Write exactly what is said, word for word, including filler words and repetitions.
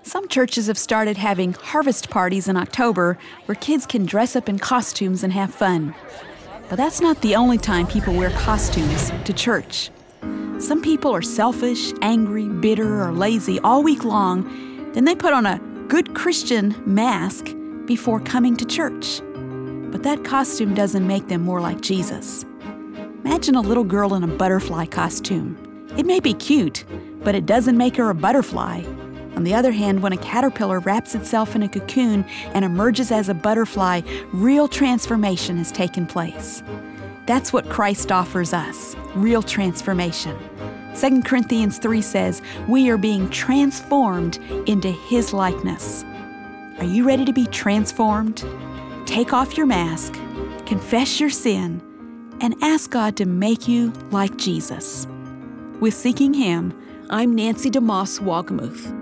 Some churches have started having harvest parties in October where kids can dress up in costumes and have fun. But that's not the only time people wear costumes to church. Some people are selfish, angry, bitter, or lazy all week long. Then they put on a good Christian mask before coming to church. But that costume doesn't make them more like Jesus. Imagine a little girl in a butterfly costume. It may be cute, but it doesn't make her a butterfly. On the other hand, when a caterpillar wraps itself in a cocoon and emerges as a butterfly, real transformation has taken place. That's what Christ offers us, real transformation. Second Corinthians three says, we are being transformed into His likeness. Are you ready to be transformed? Take off your mask, confess your sin, and ask God to make you like Jesus. With Seeking Him, I'm Nancy DeMoss Wolgemuth.